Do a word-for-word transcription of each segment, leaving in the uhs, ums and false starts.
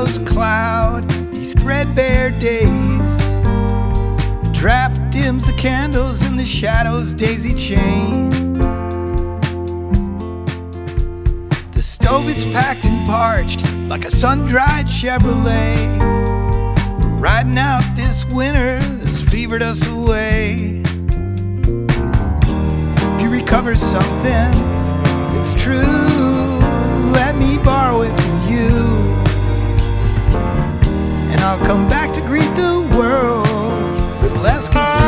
shadows cloud these threadbare days. The draft dims the candles in the shadows daisy chain. The stove, it's packed and parched like a sun-dried Chevrolet. We're riding out this winter that's fevered us away. If you recover something that's true, let me borrow it from you, and I'll come back to greet the world with less confused.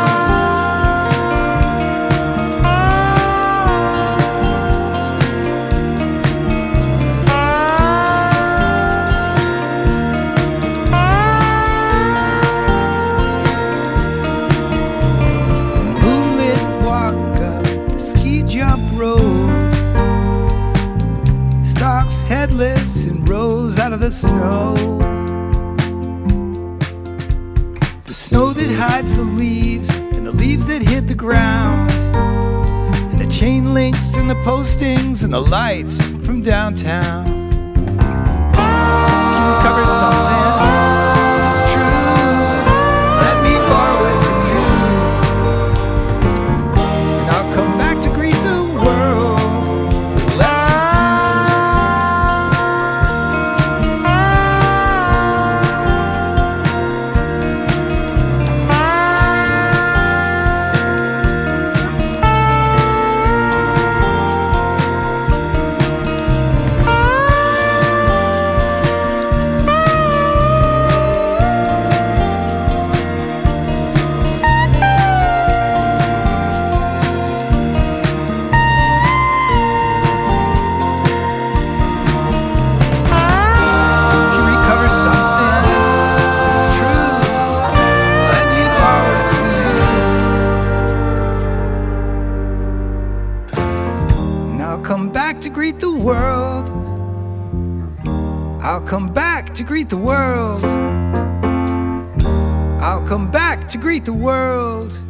Moonlit walk up the ski jump road, stalks headless and rose out of the snow. The snow that hides the leaves, and the leaves that hid the ground, and the chain links and the postings and the lights from downtown. If you recover something that's true, let me borrow it from you, and I'll come back to greet the world with less confused. If you recover something that's true, let me borrow it from you, and I'll come back to greet the world. I'll come back to greet the world. I'll come back to greet the world.